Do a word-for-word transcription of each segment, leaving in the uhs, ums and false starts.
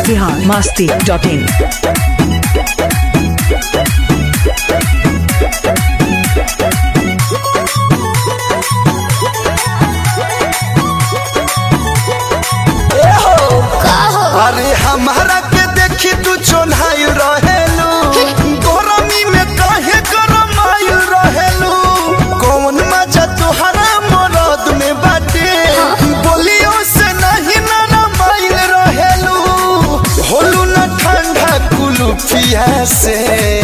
Bihar Masti dot in. अरे हमारा के देखी तू चोन्हाई रहेलू, गरमी में काहे गरमाई रहेलू, कौन मजा तुहरा मरद में बाटे, बोलियो से नहीं नरमाई रहेलू, होलू न ठंडा कुलुफिया से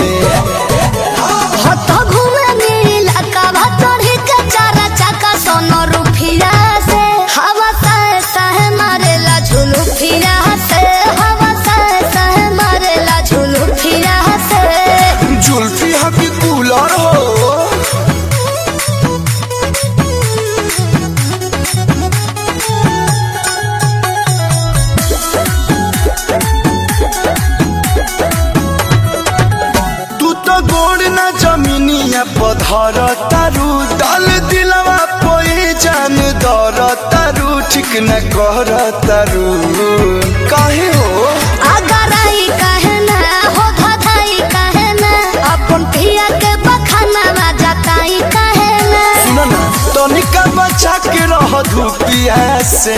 पधर तारू दल दिलवा पोई जान दर तारू ठीक न कर तारू काहे हो अगराई काहे ना हो धधाई काहे ना अपन पिया के बखाना जाताई काहे ना सुन ना तनिका बचा के रह धूपिया से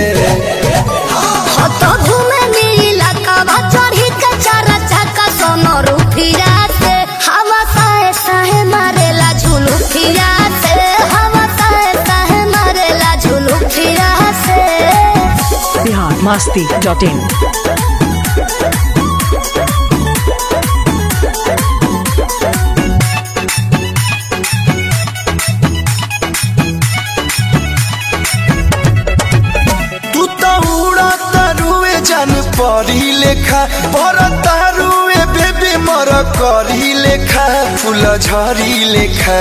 हो तो घूमे नीला का चढ़ी के चारा चाका सोनो रुफिया से हवा साए साए मारेला झुलू फिरा से हवा साए साए मारेला झुलू फिरा से बिहार मस्ती डॉट इन। तू तो उड़ा तारुए जान परी लेखा पर तारुए बेबी मर करी लेखा फूल झरी लेखा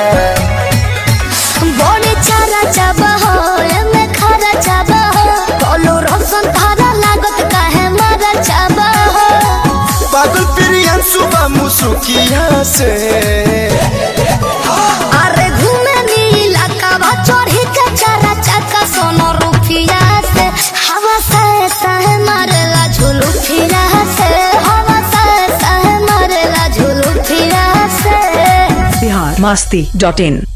बड़े चारा चाबा हो एमे खरा चाबा हो बोलो रोशन थारा लागत काहे मारा चाबा हो पागल प्रियन सुबह मुसुकिया से अरे घूमे नीला कावा चढ़ी के चारा चाका सोनो रुफिया से हवा साए साए मारेला झुलू फिरा से हवा साए साए मारेला झुलू फिरा से बिहार मस्ती डॉट इन।